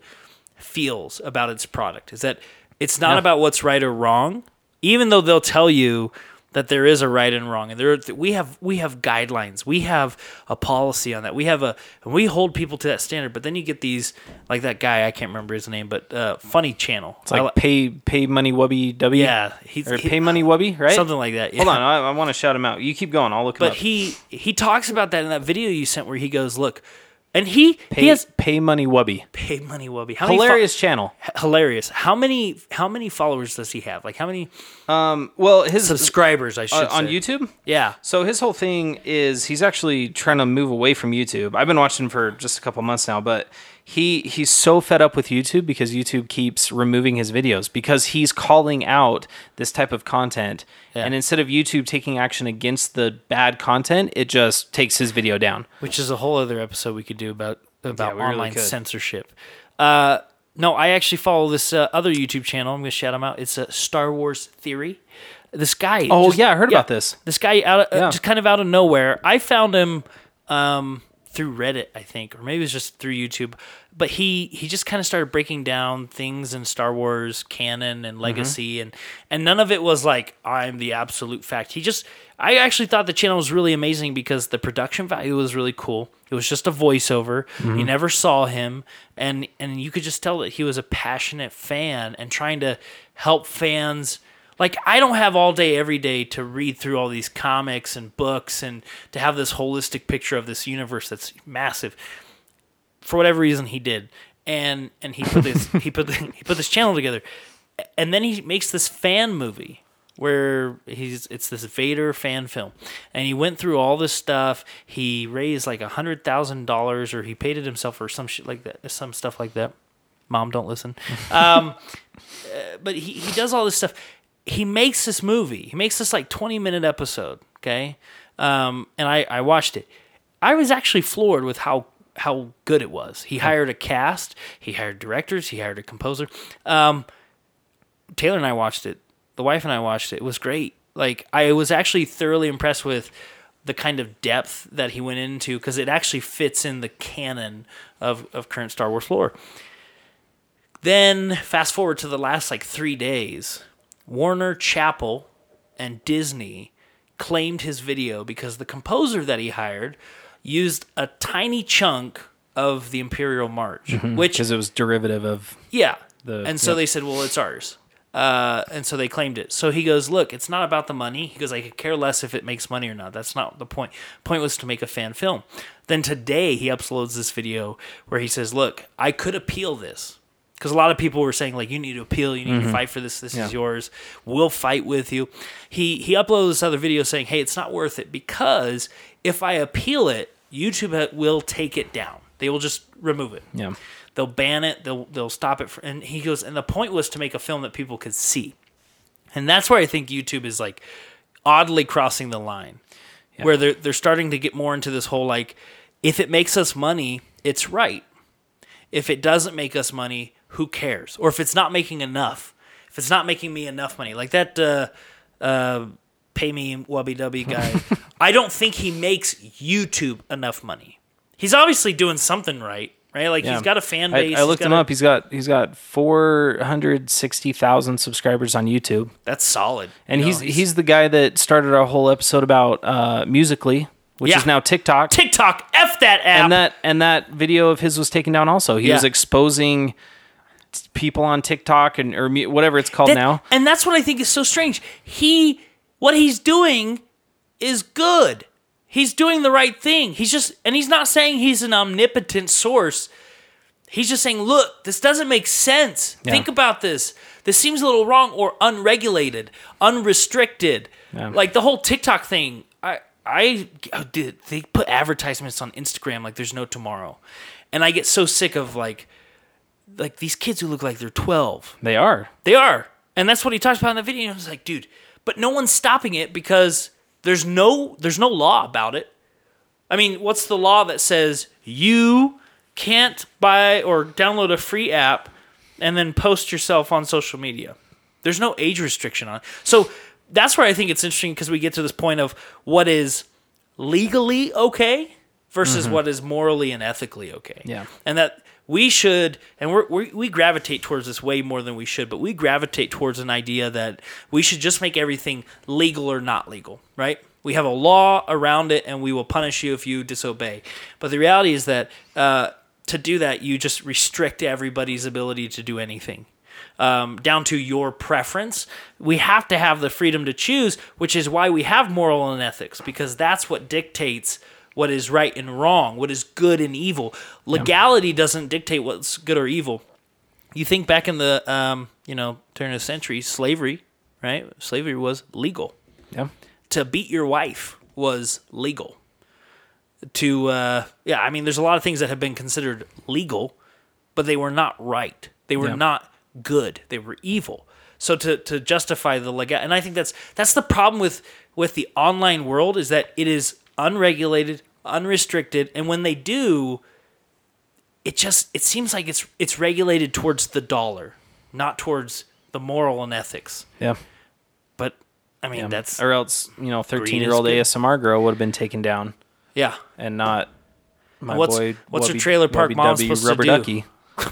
feels about its product. Is that it's not Yeah. about what's right or wrong, even though they'll tell you that there is a right and wrong, and there we have we have guidelines, we have a policy on that, we have a and we hold people to that standard. But then you get these like that guy, I can't remember his name, but uh, funny channel. It's like pay pay money wubby w. yeah, he's or he- pay money wubby, right? something like that. Hold yeah. on, I, I want to shout him out. You keep going. I'll look him But up. he he talks about that in that video you sent where he goes, look, and he pay, he has pay money wubby. pay money wubby. How many Hilarious channel. fo- hilarious. How many how many followers does he have? Like how many Um, well, his subscribers? I should uh, on say. YouTube. Yeah. So his whole thing is he's actually trying to move away from YouTube. I've been watching him for just a couple months now, but he he's so fed up with YouTube because YouTube keeps removing his videos because he's calling out this type of content. Yeah. And instead of YouTube taking action against the bad content, it just takes his video down. Which is a whole other episode we could do about about we really online could. censorship. Uh, no, I actually follow this uh, other YouTube channel. I'm going to shout him out. It's a Star Wars Theory. This guy. Oh, just- yeah, I heard about this. This guy out of, uh, Yeah. just kind of out of nowhere. I found him um, through Reddit, I think, or maybe it was just through YouTube. But he he just kind of started breaking down things in Star Wars canon and legacy, and and none of it was like I'm the absolute fact. He just I actually thought the channel was really amazing because the production value was really cool. It was just a voiceover. You never saw him, and and you could just tell that he was a passionate fan and trying to help fans. Like, I don't have all day, every day to read through all these comics and books and to have this holistic picture of this universe that's massive. For whatever reason, he did, and and he put this he put the, he put this channel together, and then he makes this fan movie where he's it's this Vader fan film, and he went through all this stuff. He raised like a hundred thousand dollars, or he paid it himself, or some shit like that, some stuff like that. Mom, don't listen. Um, uh, but he he does all this stuff. He makes this movie. He makes this like twenty minute episode. Okay, um, and I I watched it. I was actually floored with how. how good it was. He hired a cast, he hired directors, he hired a composer. Um, Taylor and I watched it. The wife and I watched it. It was great. Like, I was actually thoroughly impressed with the kind of depth that he went into because it actually fits in the canon of, of current Star Wars lore. Then, fast forward to the last, like, three days, Warner Chappell and Disney claimed his video because the composer that he hired used a tiny chunk of the Imperial March, which Because it was derivative of yeah, the And so yep. they said, well, it's ours. Uh, and so they claimed it. So he goes, look, it's not about the money. He goes, I could care less if it makes money or not. That's not the point. Point was to make a fan film. Then today he uploads this video where he says, look, I could appeal this. Because a lot of people were saying, like, you need to appeal. You need mm-hmm. to fight for this. This yeah. is yours. We'll fight with you. He, he uploaded this other video saying, hey, it's not worth it because if I appeal it, YouTube will take it down. They will just remove it. Yeah. They'll ban it. They'll they'll stop it. For, and he goes, and the point was to make a film that people could see. And that's where I think YouTube is like oddly crossing the line, yeah. where they're they're starting to get more into this whole like, if it makes us money, it's right. If it doesn't make us money, who cares? Or if it's not making enough, if it's not making me enough money, like that uh, uh, pay me wubby dubby guy. I don't think he makes YouTube enough money. He's obviously doing something right. Right, like yeah. he's got a fan base. I, I looked him a, up. He's got he's got four hundred sixty thousand subscribers on YouTube. That's solid. And you he's, know, he's he's the guy that started our whole episode about uh, Musical.ly, which yeah. is now TikTok. TikTok, F that app. And that and that video of his was taken down. Also, he yeah. was exposing people on TikTok and or whatever it's called that, now. And that's what I think is so strange. He what he's doing is good. He's doing the right thing. He's just, and he's not saying he's an omnipotent source. He's just saying, look, this doesn't make sense. Yeah. Think about this. This seems a little wrong or unregulated, unrestricted. Yeah. Like the whole TikTok thing. I, I did. They put advertisements on Instagram like there's no tomorrow, and I get so sick of like, like these kids who look like they're twelve. They are. They are, and that's what he talks about in the video. And I was like, dude, but no one's stopping it because. There's no there's no law about it. I mean, what's the law that says you can't buy or download a free app and then post yourself on social media? There's no age restriction on it. So that's where I think it's interesting because we get to this point of what is legally okay versus mm-hmm. what is morally and ethically okay. Yeah. And that we should, and we're, we we gravitate towards this way more than we should, but we gravitate towards an idea that we should just make everything legal or not legal, right? We have a law around it, and we will punish you if you disobey. But the reality is that uh, to do that, you just restrict everybody's ability to do anything. Um, down to your preference. We have to have the freedom to choose, which is why we have moral and ethics, because that's what dictates what is right and wrong, what is good and evil. Legality yeah. doesn't dictate what's good or evil. You think back in the, um, you know, turn of the century, slavery, right? Slavery was legal. Yeah. To beat your wife was legal. To, uh, yeah, I mean, there's a lot of things that have been considered legal, but they were not right. They were yeah. not good. They were evil. So to to justify the legal, and I think that's that's the problem with with the online world is that it is unregulated, unrestricted, and when they do, it just it seems like it's it's regulated towards the dollar, not towards the moral and ethics. Yeah. But I mean yeah. that's or else, you know, thirteen-year-old A S M R girl would have been taken down. Yeah. And not my what's, boy What's Wubby, her trailer park Wubby mom Dubby, supposed Rubber to do? Ducky.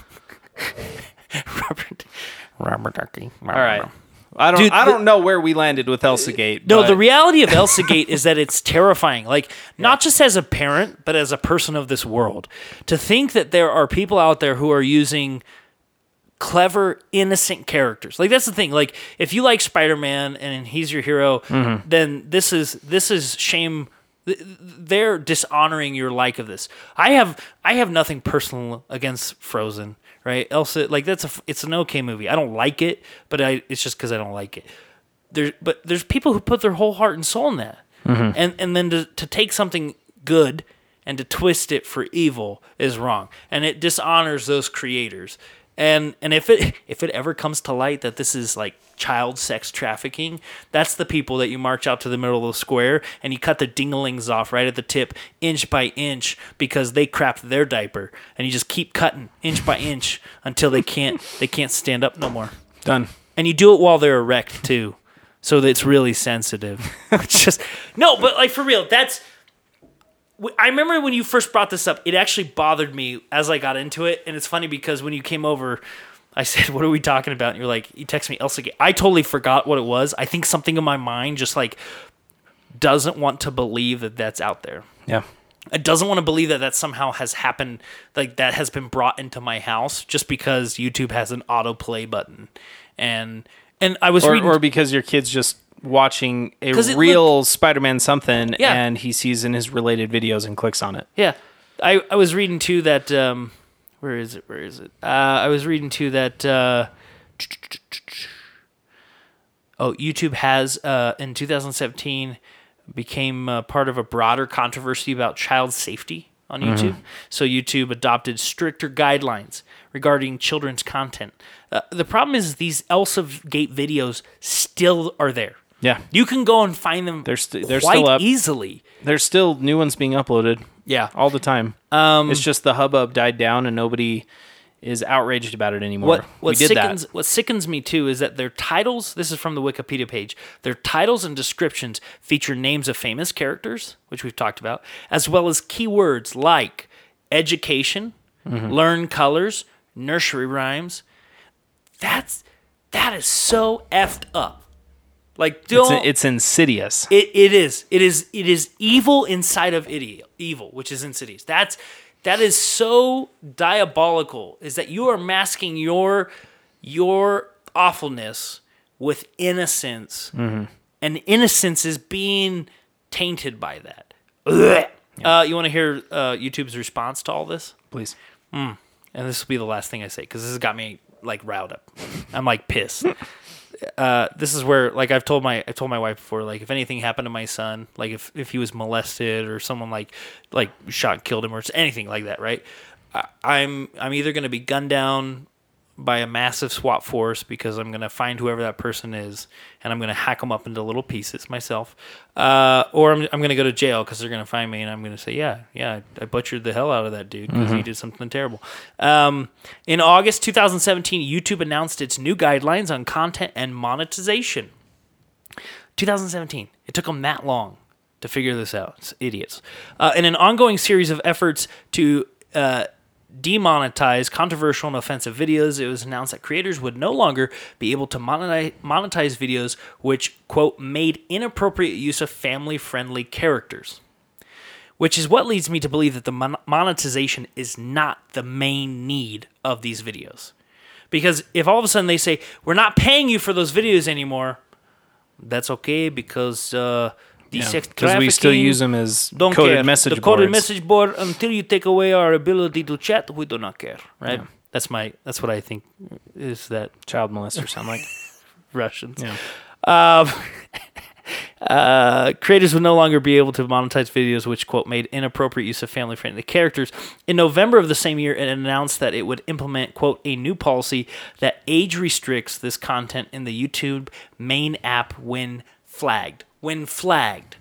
Robert Rubber Ducky. All right. I don't. Dude, I the, don't know where we landed with Elsa Gate. No, but. the reality of Elsa Gate is that it's terrifying. Like yeah. not just as a parent, but as a person of this world, to think that there are people out there who are using clever, innocent characters. Like that's the thing. Like if you like Spider-Man and he's your hero, mm-hmm. then this is this is shame. They're dishonoring your like of this. I have I have nothing personal against Frozen. Right, Elsa, like that's a, it's an okay movie. I don't like it, but I, it's just because I don't like it. There, but there's people who put their whole heart and soul in that, mm-hmm. and and then to to take something good and to twist it for evil is wrong, and it dishonors those creators. And and if it if it ever comes to light that this is like child sex trafficking, that's the people that you march out to the middle of the square and you cut the dinglings off right at the tip, inch by inch, because they crapped their diaper, and you just keep cutting inch by inch until they can't they can't stand up no more. Done. And you do it while they're erect too, so that it's really sensitive. It's just no, but like for real, that's. I remember when you first brought this up, it actually bothered me as I got into it. And it's funny because when you came over, I said, what are we talking about? And you're like, you text me Elsa Gate. I totally forgot what it was. I think something in my mind just like doesn't want to believe that that's out there. Yeah. it doesn't want to believe that that somehow has happened, like that has been brought into my house just because YouTube has an autoplay button. And and I was or, reading... Or because your kid's just watching a 'Cause it real looked- Spider-Man something Yeah. and he sees in his related videos and clicks on it. Yeah. I, I was reading, too, that... Um, where is it? Where is it? Uh, I was reading, too, that... Uh, oh, YouTube has, uh, in two thousand seventeen, became uh, part of a broader controversy about child safety on YouTube. So YouTube adopted stricter guidelines regarding children's content. Uh, the problem is these Elsa Gate videos still are there. Yeah. You can go and find them They're, st- they're quite still up. easily. There's still new ones being uploaded Yeah. all the time. Um, it's just the hubbub died down and nobody is outraged about it anymore. What what we did sickens that. what sickens me too is that their titles, this is from the Wikipedia page, their titles and descriptions feature names of famous characters, which we've talked about, as well as keywords like education, Mm-hmm. learn colors, nursery rhymes. That's that is so effed up. Like It's, don't it's insidious. It it is. It is it is evil inside of idiot evil, which is insidious. That's that is so diabolical, is that you are masking your your awfulness with innocence. Mm-hmm. And innocence is being tainted by that. Ugh. Uh, you want to hear uh, YouTube's response to all this? Please. And this will be the last thing I say, because this has got me like riled up. I'm like pissed. Uh, this is where, like, I've told my I've told my wife before, like, if anything happened to my son, like if, if he was molested or someone like like shot and killed him or anything like that, right? I, I'm I'm either gonna be gunned down by a massive SWAT force because I'm gonna find whoever that person is and I'm gonna hack them up into little pieces myself, uh, or I'm I'm gonna go to jail because they're gonna find me and I'm gonna say, yeah, yeah, I butchered the hell out of that dude because he did something terrible. Um, in August two thousand seventeen, YouTube announced its new guidelines on content and monetization. two thousand seventeen. It took them that long to figure this out. It's idiots. Uh, in an ongoing series of efforts to uh, demonetize controversial and offensive videos, it was announced that creators would no longer be able to monetize, monetize videos which, quote, made inappropriate use of family-friendly characters. Which is what leads me to believe that the mon- monetization is not the main need of these videos. Because if all of a sudden they say, we're not paying you for those videos anymore, that's okay because uh, the sex Because we still trafficking- use them as don't coded care. message the coded boards. message board, until you take away our ability to chat, we do not care, right? Yeah. That's my that's what I think is that Child molester sound like. Russians. Yeah. Um, uh, creators would no longer be able to monetize videos which, quote, made inappropriate use of family-friendly characters. In November of the same year, it announced that it would implement, quote, a new policy that age restricts this content in the YouTube main app when flagged. When flagged.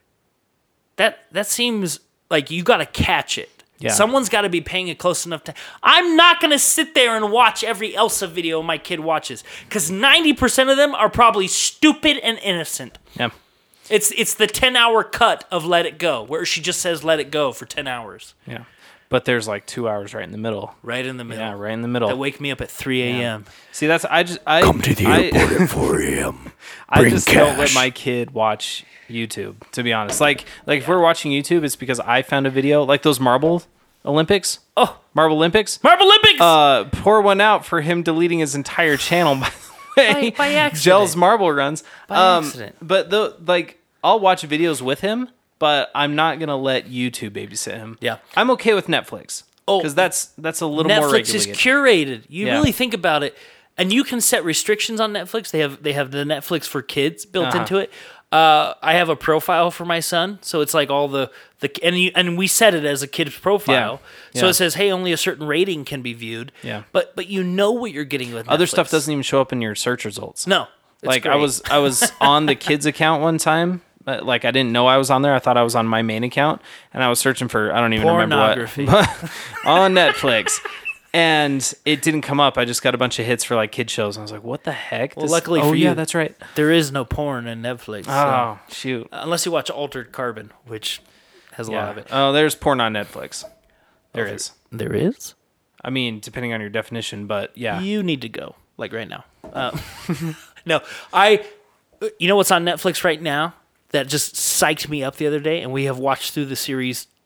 That that seems like you got to catch it. Yeah. Someone's got to be paying it close enough to... I'm not going to sit there and watch every Elsa video my kid watches, because ninety percent of them are probably stupid and innocent. Yeah. It's it's the ten-hour cut of Let It Go, where she just says Let It Go for ten hours. Yeah. But there's like two hours right in the middle. Right in the middle. Yeah, right in the middle. That wake me up at three a.m. See, that's I just I Come to the I, airport at four a.m. I Bring just don't let cash. my kid watch YouTube, to be honest. Like like if we're watching YouTube, it's because I found a video like those Marble Olympics. Oh, Marble Olympics. Marble Olympics! Uh, pour one out for him deleting his entire channel by the way. By- by accident. Gels Marble runs. By um, accident. But the like I'll watch videos with him, but I'm not gonna let YouTube babysit him. Yeah. I'm okay with Netflix. Oh, because that's that's a little more Netflix is regulated. curated. You Yeah. really think about it, and you can set restrictions on Netflix. They have they have the Netflix for kids built Uh-huh. into it. Uh, I have a profile for my son, so it's like all the the and you, and we set it as a kid's profile. Yeah. So Yeah. it says, hey, only a certain rating can be viewed. Yeah. But but you know what you're getting with Other Netflix. stuff doesn't even show up in your search results. No, it's like I great. was I was on the kids account one time. But like I didn't know I was on there. I thought I was on my main account, and I was searching for I don't even remember Pornography. what on Netflix, and it didn't come up. I just got a bunch of hits for like kid shows. And I was like, what the heck? Well, This- luckily oh, for yeah, you, that's right. There is no porn in Netflix. so- Oh shoot, unless you watch Altered Carbon, which has a lot yeah. of it. Oh, there's porn on Netflix. There Oh, is. There is? I mean, depending on your definition, but yeah. You need to go, like right now. Uh, no, I. You know what's on Netflix right now that just psyched me up the other day, and we have watched through the series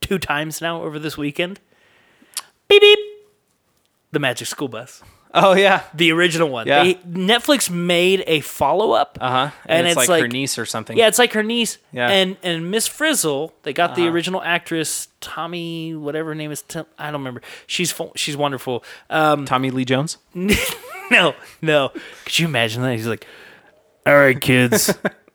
two times now over this weekend. Beep beep. The Magic School Bus. Oh yeah, The original one. Yeah. They, Netflix made a follow up. uh huh. And, it's, like, her niece or something. Yeah, it's like her niece. Yeah. And and Miss Frizzle, they got Uh-huh. the original actress, Tommy, whatever her name is. Tim, I don't remember. She's fu- she's wonderful. Um, Tommy Lee Jones. no, no. Could you imagine that? He's like, all right, kids.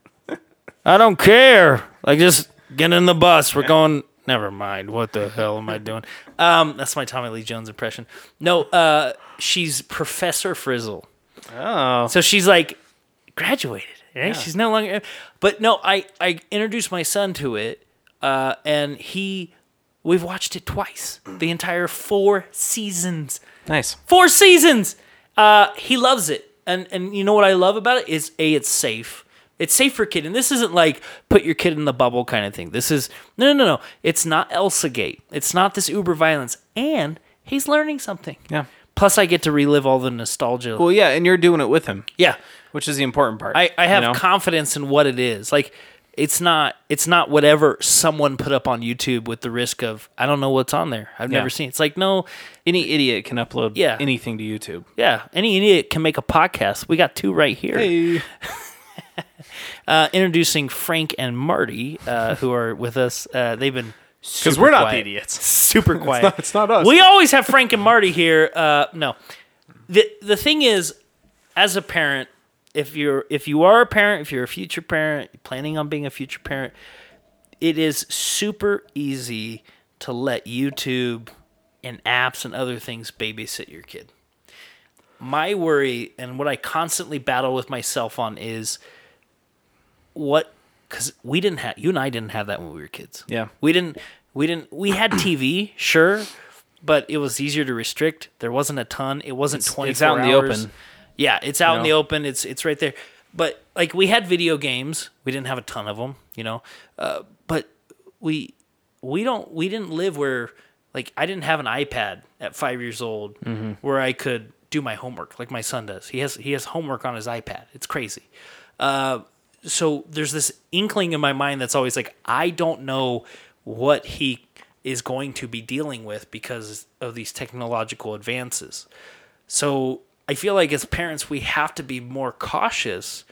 I don't care. Like, just get in the bus. We're going. Never mind. What the hell am I doing? Um, that's my Tommy Lee Jones impression. No, uh, she's Professor Frizzle. Oh, So she's like graduated, right? She's no longer. But no, I I introduced my son to it, uh, and he, we've watched it twice. The entire four seasons. nice. Four seasons. Uh, he loves it, and and you know what I love about it is a it's safe. It's safe for kid, and this isn't like put your kid in the bubble kind of thing. This is no, no, no, no. It's not Elsa Gate. It's not this uber violence, and he's learning something. Yeah. Plus, I get to relive all the nostalgia. Well, yeah, and you're doing it with him, Yeah, which is the important part. I, I have you know? confidence in what it is. Like, it's not it's not whatever someone put up on YouTube with the risk of I don't know what's on there. I've Yeah. never seen. It's like no, Any idiot can upload Yeah. anything to YouTube. yeah, any idiot can make a podcast. We got two right here. Hey. Uh, introducing Frank and Marty, uh, who are with us. Uh, they've been Because super we're not quiet. the idiots. Super quiet. not- it's not us. We always have Frank and Marty here. Uh, no, the the thing is, as a parent, if you're if you are a parent, if you're a future parent, planning on being a future parent, it is super easy to let YouTube and apps and other things babysit your kid. My worry and what I constantly battle with myself on is what because we didn't have you and I didn't have that when we were kids. Yeah. We didn't we didn't we had T V, sure, but it was easier to restrict. There wasn't a ton. It wasn't It's- twenty-four it's out in the hours. open. Yeah, it's out in know? the open. It's it's right there. But like we had video games. We didn't have a ton of them, you know. Uh, but we we don't we didn't live where like I didn't have an iPad at five years old Mm-hmm. where I could do my homework like my son does. He has he has homework on his iPad. It's crazy. Uh, so there's this inkling in my mind that's always like I don't know what he is going to be dealing with because of these technological advances. So I feel like as parents we have to be more cautious,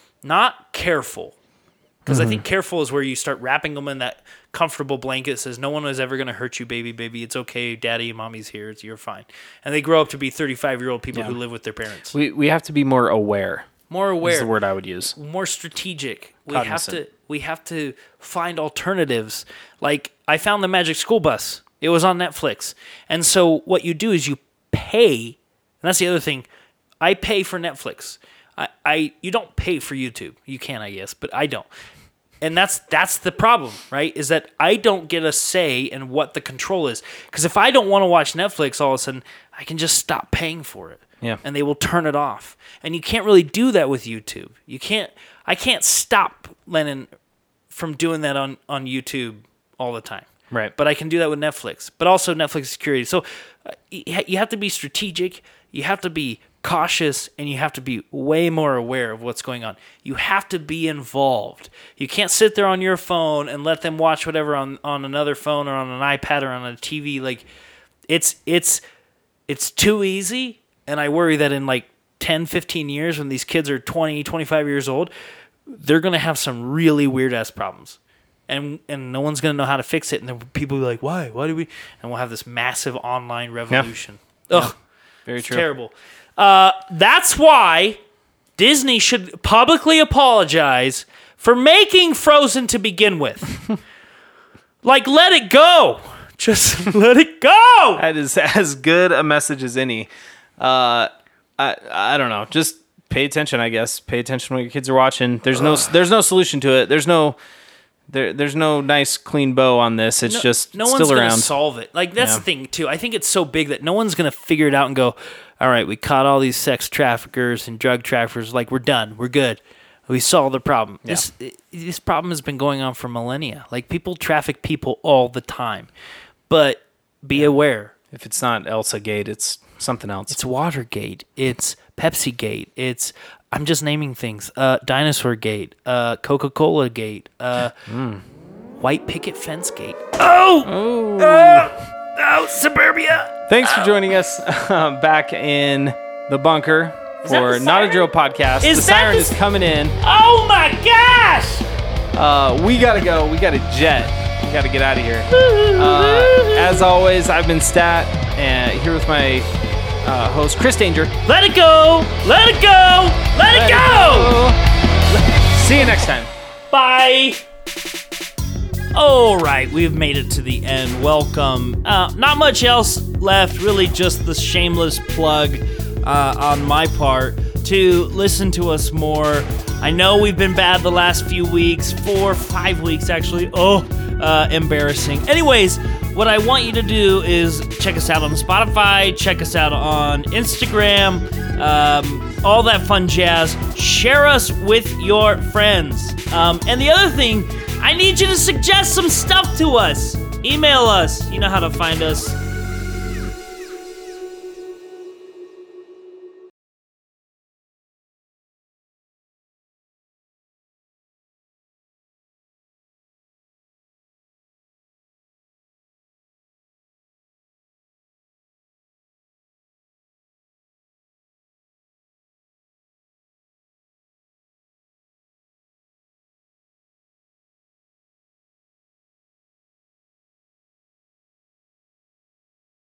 not careful. Because I think careful is where you start wrapping them in that comfortable blanket that says no one is ever going to hurt you, baby, baby. It's okay. Daddy and mommy's here. It's, you're fine. And they grow up to be thirty-five-year-old people Yeah. who live with their parents. We we have to be more aware. More Is aware. the word I would use. More strategic. We Cognizant. have to we have to find alternatives. Like I found the Magic School Bus. It was on Netflix. And so what you do is you pay, and that's the other thing. I pay for Netflix. I, I you don't pay for YouTube. You can, I guess, but I don't. And that's that's the problem, right? Is that I don't get a say in what the control is. Because if I don't want to watch Netflix, all of a sudden I can just stop paying for it. Yeah. And they will turn it off. And you can't really do that with YouTube. You can't. I can't stop Lennon from doing that on, on YouTube all the time. Right. But I can do that with Netflix. But also Netflix security. So uh, you ha- you have to be strategic. You have to be cautious, and you have to be way more aware of what's going on. You have to be involved. You can't sit there on your phone and let them watch whatever on, on another phone or on an iPad or on a T V. Like it's it's it's too easy, and I worry that in like ten, fifteen years when these kids are twenty, twenty-five years old, they're going to have some really weird ass problems. And and no one's going to know how to fix it, and then people will be like, "Why? Why do we?" And we'll have this massive online revolution. Ugh. Very It's true. terrible. Uh, that's why Disney should publicly apologize for making Frozen to begin with. Like, let it go. Just let it go. That is as good a message as any. Uh, I I don't know. Just pay attention, I guess. Pay attention when your kids are watching. There's no there's no solution to it. There's no there there's no nice clean bow on this. It's just no still one's around. gonna solve it. Like that's Yeah. the thing too. I think it's so big that no one's gonna figure it out and go, all right, we caught all these sex traffickers and drug traffickers. Like we're done. We're good. We solved the problem. This this problem has been going on for millennia. Like people traffic people all the time, but be aware. If it's not Elsa Gate, it's something else. It's Watergate. It's Pepsi Gate. It's I'm just naming things. Uh, Dinosaur Gate. Uh, Coca Cola Gate. Uh, white picket fence gate. Oh! Oh. Oh! Oh, suburbia! Thanks for joining us uh, back in the bunker that for the Not a siren? Drill podcast. Is the that siren the is s- coming in. Oh my gosh! Uh, we gotta go. We gotta jet. We gotta get out of here. Uh, as always, I've been Stat, and here with my uh, host Chris Danger. Let it go! Let it go! Let, it go! See you next time. Bye! All right, we've made it to the end. Welcome. Uh, not much else left, really just the shameless plug uh, on my part to listen to us more. I know we've been bad the last few weeks, four, five weeks actually. Oh, uh, embarrassing. Anyways, what I want you to do is check us out on Spotify, check us out on Instagram, um, all that fun jazz. Share us with your friends. Um, and the other thing, I need you to suggest some stuff to us. Email us. You know how to find us.